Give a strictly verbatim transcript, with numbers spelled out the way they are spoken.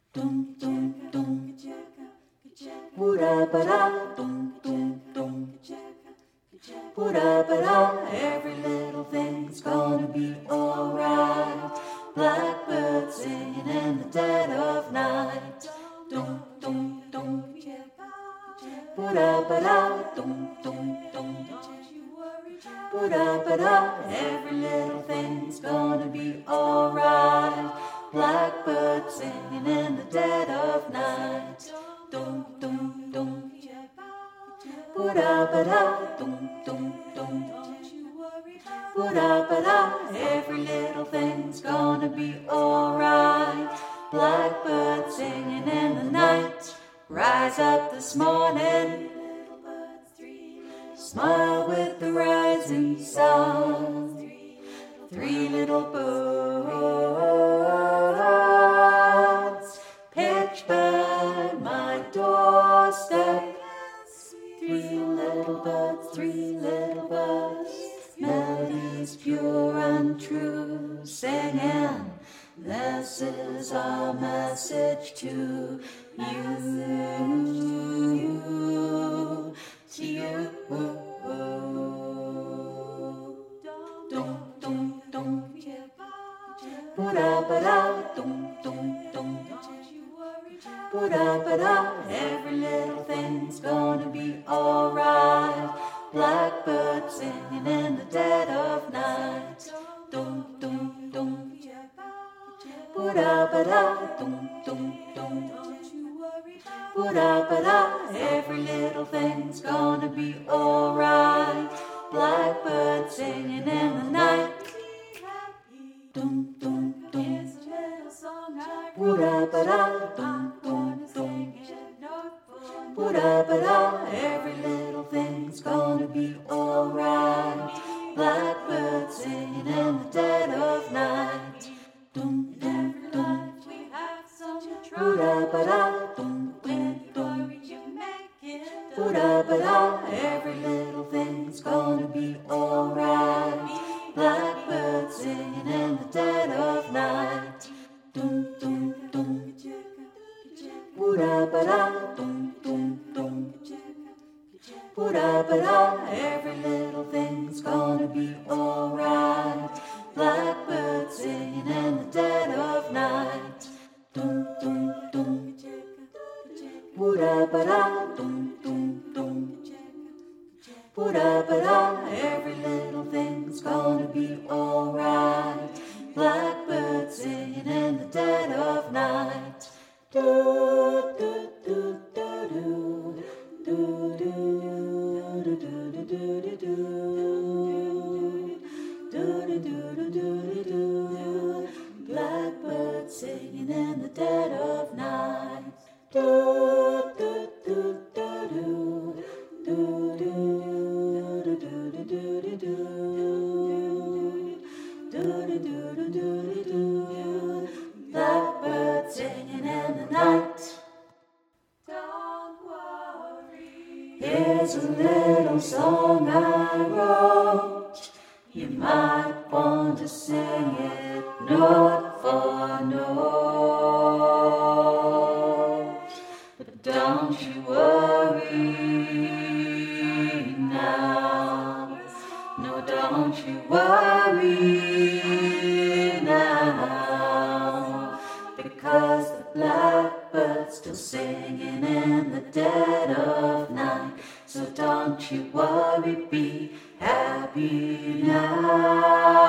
dum dum dum, ba ba da, dum dum dum, ba ba da. Every little thing's gonna be alright. Blackbird singing in the dead of night. Dum dum dum, ba ba da, dum dum dum, ba ba da. Every little thing's gonna be alright. Blackbird singing in the dead of night. Dum dum dum, ba ba da, dum dum dum, ba ba da. Every little thing's gonna be alright. Blackbird singing in the night. Rise up this morning, smile with the rising sun. Three little birds pitch by my doorstep. Three little birds, three little birds, melodies pure and true, singing, this is our message to you, to you. Dum dum dum, ba ba da, dum dum dum, ba ba da. Every little thing's gonna be alright. Blackbird singing in the dead of night. Dum dum dum, ba ba da, dum dum dum, ba ba da. Every little thing's gonna be alright. Blackbird singing in the night. Dum dum dum, ba ba da, dum dum dum, ba ba da. Every little thing's gonna be alright. Blackbird singing in the dead of night. Dum dum dum, ba ba da, dum dum dum, ba ba da. Every little thing's gonna be alright. Blackbird singing in the dead of night. Dum dum dum, ba ba da, dum dum dum, ba ba da. Every little thing's gonna be alright. Blackbird singing in the dead of night. Dum dum dum, ba ba da, dum dum dum, ba ba da. Every little thing's gonna be alright. Blackbird singing in the dead of night. Do do do do do do do do do do do do. Do-do-do-do-do-do. Blackbird singing in the dead of night. Do-do-do-do-do. Do-do-do-do-do-do-do. Do-do-do-do-do-do. Blackbird singing in the night. Don't worry. Here's a little song I wrote. You might want to sing it note for note, but don't you worry now. No, don't you worry now, because the blackbird's still singing in the dead of night. So don't you worry, be happy now.